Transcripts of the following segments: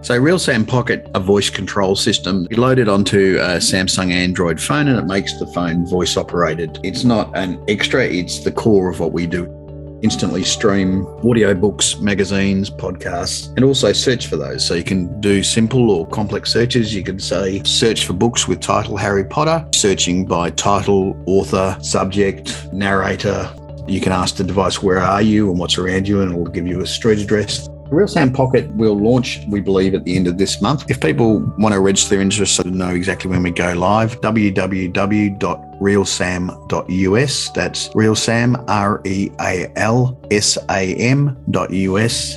So RealSam Pocket, a voice control system, you load it onto a Samsung Android phone and it makes the phone voice operated. It's not an extra, it's the core of what we do. Instantly stream audiobooks, magazines, podcasts, and also search for those. So you can do simple or complex searches. You can say, search for books with title Harry Potter, searching by title, author, subject, narrator. You can ask the device, where are you and what's around you, and it will give you a street address. RealSam Pocket will launch, we believe, at the end of this month. If people want to register their interest so to know exactly when we go live, www.realsam.us. That's RealSam, RealSam.us.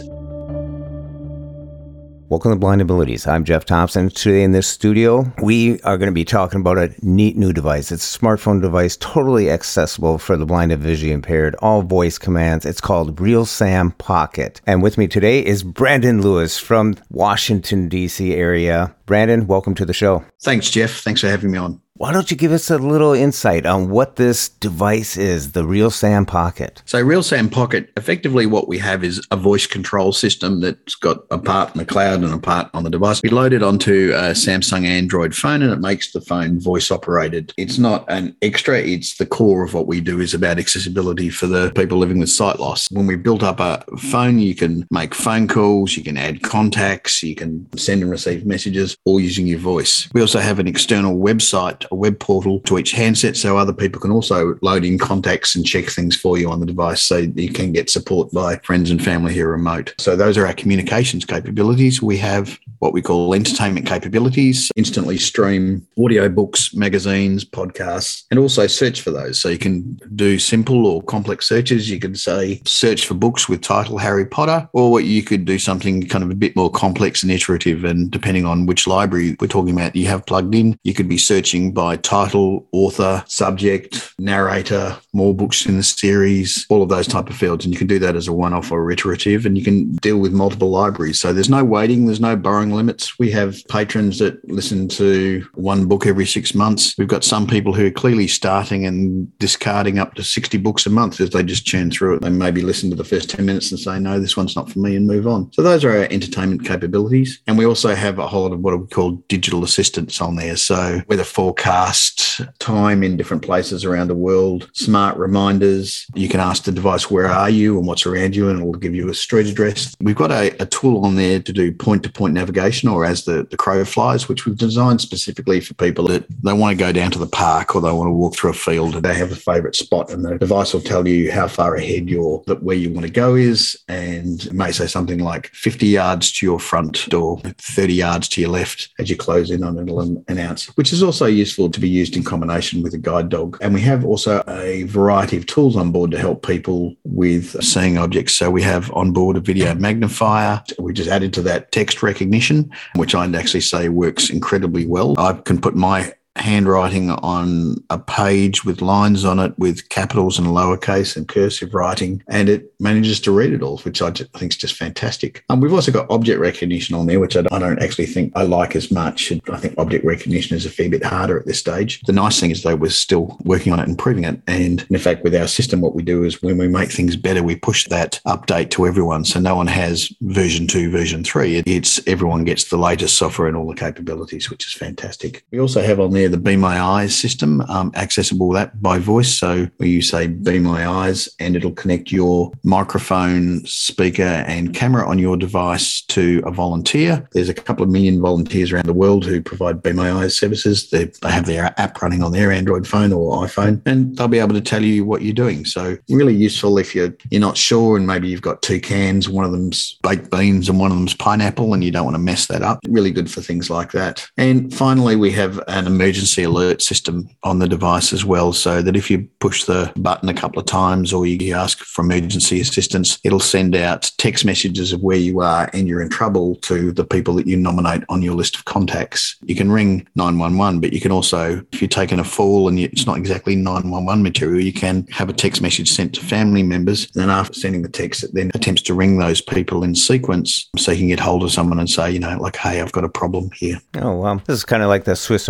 Welcome to Blind Abilities. I'm Jeff Thompson. Today in this studio, we are going to be talking about a neat new device. It's a smartphone device, totally accessible for the blind and visually impaired, all voice commands. It's called RealSam Pocket. And with me today is Brandon Lewis from Washington, D.C. area. Brandon, welcome to the show. Thanks, Jeff. Thanks for having me on. Why don't you give us a little insight on what this device is, the RealSam Pocket? So RealSam Pocket, effectively what we have is a voice control system that's got a part in the cloud and a part on the device. We load it onto a Samsung Android phone and it makes the phone voice operated. It's not an extra, it's the core of what we do is about accessibility for the people living with sight loss. When we built up a phone, you can make phone calls, you can add contacts, you can send and receive messages, all using your voice. We also have an external website, a web portal to each handset, so other people can also load in contacts and check things for you on the device, so you can get support by friends and family who are remote. So those are our communications capabilities. We have what we call entertainment capabilities, instantly stream audiobooks, magazines, podcasts, and also search for those. So you can do simple or complex searches. You can say, search for books with title Harry Potter, or you could do something kind of a bit more complex and iterative, and depending on which library we're talking about you have plugged in, you could be searching by title, author, subject, narrator, more books in the series, all of those type of fields. And you can do that as a one-off or iterative, and you can deal with multiple libraries. So there's no waiting, there's no borrowing limits. We have patrons that listen to one book every 6 months. We've got some people who are clearly starting and discarding up to 60 books a month as they just churn through it. They maybe listen to the first 10 minutes and say, no, this one's not for me, and move on. So those are our entertainment capabilities. And we also have a whole lot of what we call digital assistants on there. So weather forecast, time in different places around the world, smart reminders. You can ask the device, where are you and what's around you, and it will give you a street address. We've got a tool on there to do point-to-point navigation, or as the crow flies, which we've designed specifically for people that they want to go down to the park or they want to walk through a field and they have a favourite spot, and the device will tell you how far ahead where you want to go is, and it may say something like 50 yards to your front door, 30 yards to your left as you close in on it, it'll announce, which is also useful to be used in combination with a guide dog. And we have also a variety of tools on board to help people with seeing objects. So we have on board a video magnifier. We just added to that text recognition, which I'd actually say works incredibly well. I can put my handwriting on a page with lines on it with capitals and lowercase and cursive writing, and it manages to read it all, which I think is just fantastic. We've also got object recognition on there, which I don't actually think I like as much. I think object recognition is a fair bit harder at this stage. The nice thing is, though, we're still working on it, improving it. And in fact, with our system, what we do is when we make things better, we push that update to everyone. So no one has version 2, version 3. It's everyone gets the latest software and all the capabilities, which is fantastic. We also have on there the Be My Eyes system, accessible that by voice. So where you say Be My Eyes, and it'll connect your microphone, speaker and camera on your device to a volunteer. There's a couple of million volunteers around the world who provide Be My Eyes services. They have their app running on their Android phone or iPhone, and they'll be able to tell you what you're doing. So really useful if you're not sure, and maybe you've got 2 cans, one of them's baked beans and one of them's pineapple, and you don't want to mess that up. Really good for things like that. And finally, we have an emergency alert system on the device as well, so that if you push the button a couple of times or you ask for emergency assistance, it'll send out text messages of where you are and you're in trouble to the people that you nominate on your list of contacts. You can ring 911, but you can also, if you're taking a fall and it's not exactly 911 material, you can have a text message sent to family members, and then after sending the text, it then attempts to ring those people in sequence so you can get hold of someone and say, like, hey, I've got a problem here. Oh, wow. This is kind of like the Swiss Army knife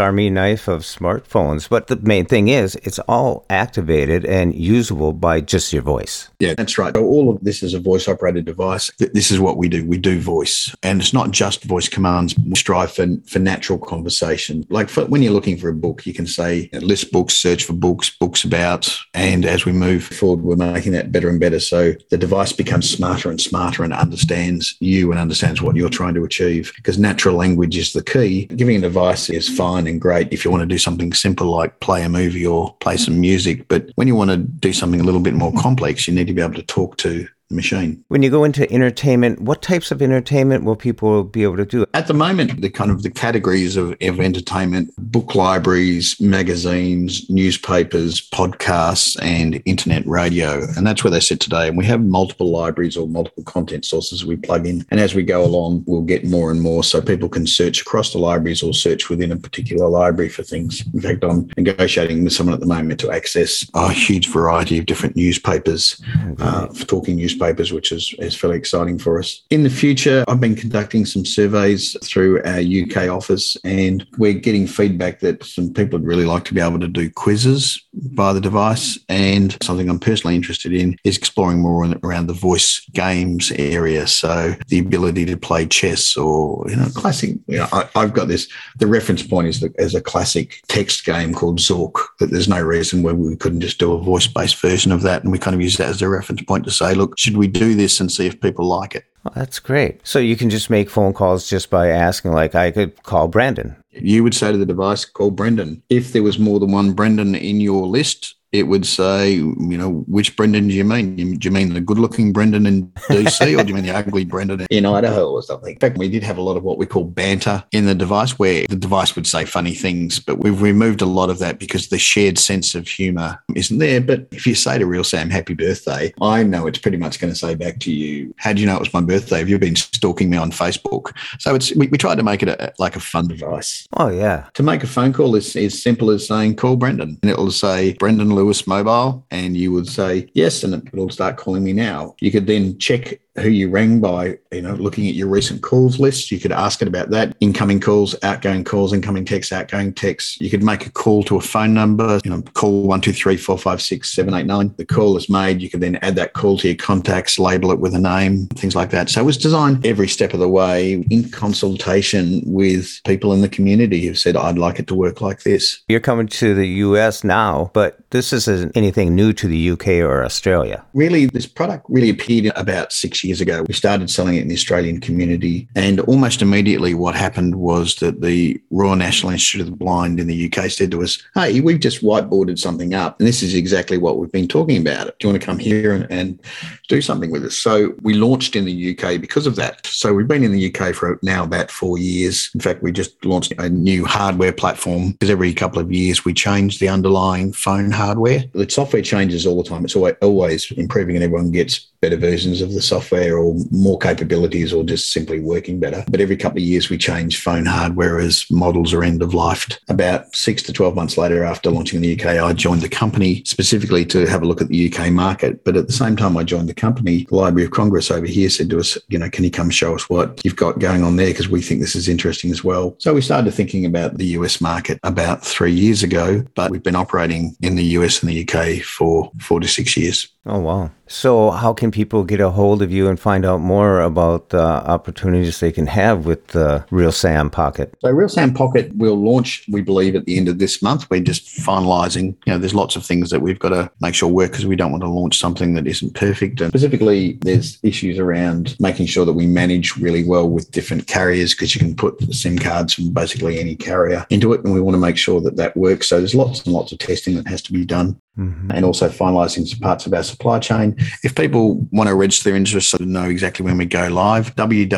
knife of smartphones. But the main thing is it's all activated and usable by just your voice. Yeah, that's right. So all of this is a voice-operated device. This is what we do. We do voice. And it's not just voice commands. We strive for natural conversation. Like when you're looking for a book, you can say, list books, search for books, books about. And as we move forward, we're making that better and better. So the device becomes smarter and smarter and understands you and understands what you're trying to achieve. Because natural language is the key. Giving a device is fine and great if you want to do something simple like play a movie or play some music. But when you want to do something a little bit more complex, you need to be able to talk to the machine. When you go into entertainment, what types of entertainment will people be able to do? At the moment, the categories of entertainment, book libraries, magazines, newspapers, podcasts, and internet radio. And that's where they sit today. And we have multiple libraries or multiple content sources we plug in. And as we go along, we'll get more and more so people can search across the libraries or search within a particular library for things. In fact, I'm negotiating with someone at the moment to access a huge variety of different newspapers, for talking newspapers, which is fairly exciting for us. In the future, I've been conducting some surveys through our UK office, and we're getting feedback that some people would really like to be able to do quizzes by the device. And something I'm personally interested in is exploring more around the voice games area. So the ability to play chess or, classic, I've got this, the reference point is a classic text game called Zork, that there's no reason why we couldn't just do a voice-based version of that. And we kind of use that as a reference point to say, look, should we do this and see if people like it? Oh, that's great. So you can just make phone calls just by asking, like I could call Brandon. You would say to the device, call Brendan. If there was more than one Brendan in your list, it would say, which Brendan do you mean? Do you mean the good-looking Brendan in DC, or do you mean the ugly Brendan in Idaho or something? In fact, we did have a lot of what we call banter in the device, where the device would say funny things, but we've removed a lot of that because the shared sense of humour isn't there. But if you say to Real Sam, happy birthday, I know it's pretty much going to say back to you, how do you know it was my birthday? Have you been stalking me on Facebook? So we tried to make it like a fun device. Oh, yeah. To make a phone call is as simple as saying, call Brendan. And it will say, Brendan Lewis Mobile, and you would say yes, and it will start calling me now. You could then check who you rang by, looking at your recent calls list. You could ask it about that, incoming calls, outgoing calls, incoming texts, outgoing texts. You could make a call to a phone number, call 123 456 789. The call is made. You could then add that call to your contacts, label it with a name, things like that. So it was designed every step of the way in consultation with people in the community who said, I'd like it to work like this. You're coming to the US now, but this isn't anything new to the UK or Australia. Really, this product really appeared about 6 years ago. We started selling it in the Australian community, and almost immediately what happened was that the Royal National Institute of the Blind in the UK said to us, hey, we've just whiteboarded something up, and this is exactly what we've been talking about. Do you want to come here and do something with us? So we launched in the UK because of that. So we've been in the UK for now about 4 years. In fact, we just launched a new hardware platform because every couple of years we change the underlying phone hardware. The software changes all the time. It's always improving, and everyone gets better versions of the software or more capabilities or just simply working better. But every couple of years we change phone hardware as models are end of lifed. About 6 to 12 months later after launching in the UK, I joined the company specifically to have a look at the UK market. But at the same time I joined the company, the Library of Congress over here said to us, can you come show us what you've got going on there, because we think this is interesting as well. So we started thinking about the US market about 3 years ago, but we've been operating in the US and the UK for 4 to 6 years. Oh, wow. So how can people get a hold of you and find out more about the opportunities they can have with the Real Sam Pocket? So Real Sam Pocket will launch, we believe, at the end of this month. We're just finalising, there's lots of things that we've got to make sure work because we don't want to launch something that isn't perfect. And specifically, there's issues around making sure that we manage really well with different carriers, because you can put the SIM cards from basically any carrier into it, and we want to make sure that works. So there's lots and lots of testing that has to be done. Mm-hmm. And also finalising some parts of our supply chain. If people want to register their interest so to know exactly when we go live,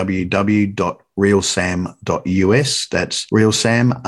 www.realsam.us. That's Realsam,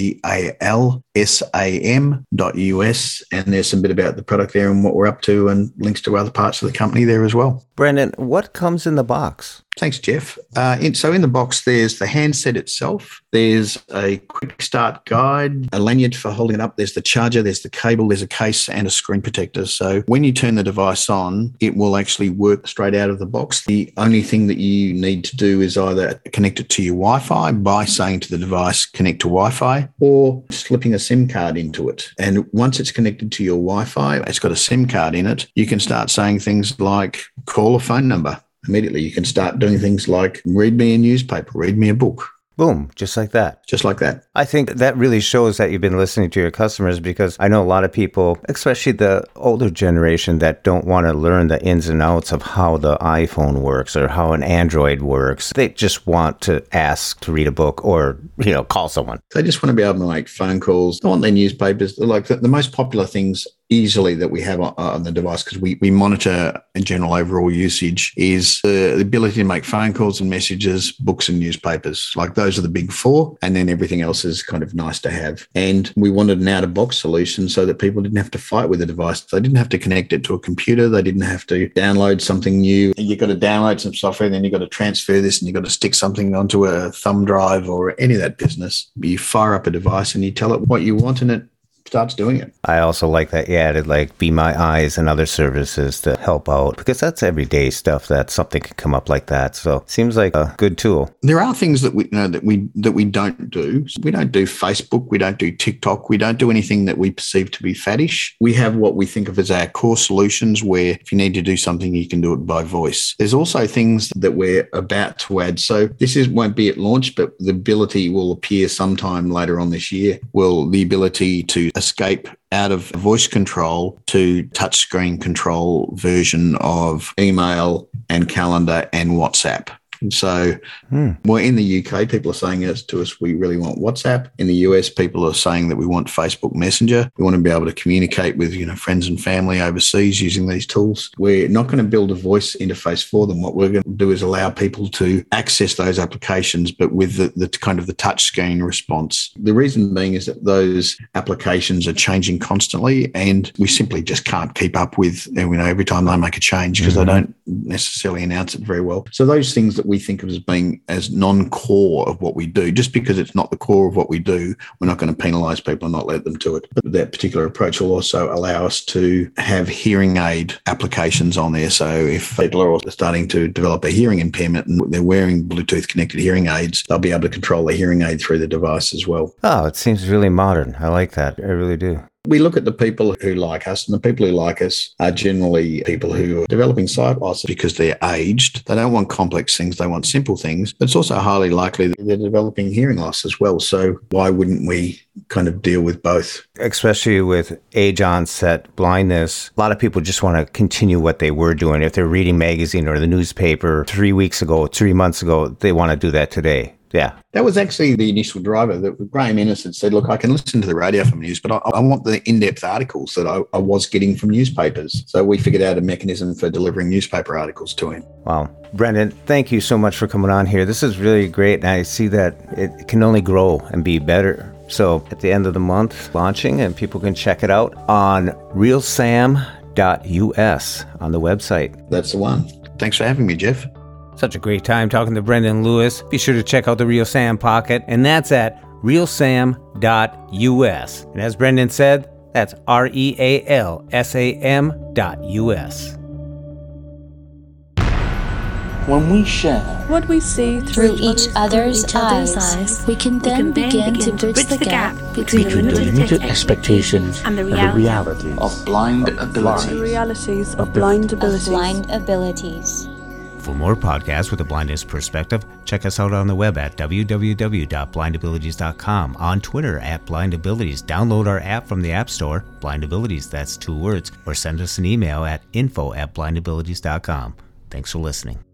REALSAM.us. And there's some bit about the product there and what we're up to, and links to other parts of the company there as well. Brandon, what comes in the box? Thanks, Jeff. So in the box, there's the handset itself. There's a quick start guide, a lanyard for holding it up. There's the charger, there's the cable, there's a case and a screen protector. So when you turn the device on, it will actually work straight out of the box. The only thing that you need to do is either connect connect it to your Wi-Fi by saying to the device, connect to Wi-Fi, or slipping a SIM card into it. And once it's connected to your Wi-Fi, it's got a SIM card in it, you can start saying things like call a phone number. Immediately, you can start doing things like read me a newspaper, read me a book. Boom, just like that. Just like that. I think that really shows that you've been listening to your customers, because I know a lot of people, especially the older generation, that don't want to learn the ins and outs of how the iPhone works or how an Android works. They just want to ask to read a book or, call someone. They just want to be able to make phone calls. They want their newspapers. Like the most popular things easily that we have on the device, because we monitor in general overall usage, is the ability to make phone calls and messages, books and newspapers. Like those are the big four, and then everything else is kind of nice to have. And we wanted an out-of-box solution so that people didn't have to fight with the device. They didn't have to connect it to a computer. They didn't have to download something new. You've got to download some software, and then you've got to transfer this, and you've got to stick something onto a thumb drive or any of that business. You fire up a device and you tell it what you want, and it starts doing it. I also like that you added like Be My Eyes and other services to help out, because that's everyday stuff that something can come up like that. So it seems like a good tool. There are things that we don't do. We don't do Facebook. We don't do TikTok. We don't do anything that we perceive to be faddish. We have what we think of as our core solutions, where if you need to do something, you can do it by voice. There's also things that we're about to add. So won't be at launch, but the ability will appear sometime later on this year. The ability to escape out of voice control to touchscreen control version of email and calendar and WhatsApp. So well, in the UK, people are saying to us, we really want WhatsApp. In the US, people are saying that we want Facebook Messenger. We want to be able to communicate with friends and family overseas using these tools. We're not going to build a voice interface for them. What we're going to do is allow people to access those applications, but with the kind of the touch screen response. The reason being is that those applications are changing constantly, and we simply just can't keep up with every time they make a change, because they don't necessarily announce it very well. So those things that we think of as being as non-core of what we do, just because it's not the core of what we do, we're not going to penalise people and not let them do it. But that particular approach will also allow us to have hearing aid applications on there. So if people are starting to develop a hearing impairment and they're wearing Bluetooth connected hearing aids, they'll be able to control the hearing aid through the device as well. Oh, it seems really modern. I like that. I really do. We look at the people who like us, and the people who like us are generally people who are developing sight loss because they're aged. They don't want complex things. They want simple things. But it's also highly likely that they're developing hearing loss as well. So why wouldn't we kind of deal with both? Especially with age onset blindness, a lot of people just want to continue what they were doing. If they're reading magazine or the newspaper 3 weeks ago, 3 months ago, they want to do that today. Yeah. That was actually the initial driver. That Graham Ennis had said, look, I can listen to the radio from news, but I want the in-depth articles that I was getting from newspapers. So we figured out a mechanism for delivering newspaper articles to him. Wow. Brendan, thank you so much for coming on here. This is really great, and I see that it can only grow and be better. So at the end of the month, launching, and people can check it out on realsam.us on the website. That's the one. Thanks for having me, Jeff. Such a great time talking to Brendan Lewis. Be sure to check out the Real Sam Pocket, and that's at realsam.us. And as Brendan said, that's REALSAM.us. When we share what we see through each other's eyes, we can then begin to bridge the gap between the limited expectations and the realities of blind abilities. The realities of blind abilities. For more podcasts with a blindness perspective, check us out on the web at www.blindabilities.com, on Twitter at blindabilities. Download our app from the App Store, blindabilities, that's 2 words, or send us an email at info@blindabilities.com. Thanks for listening.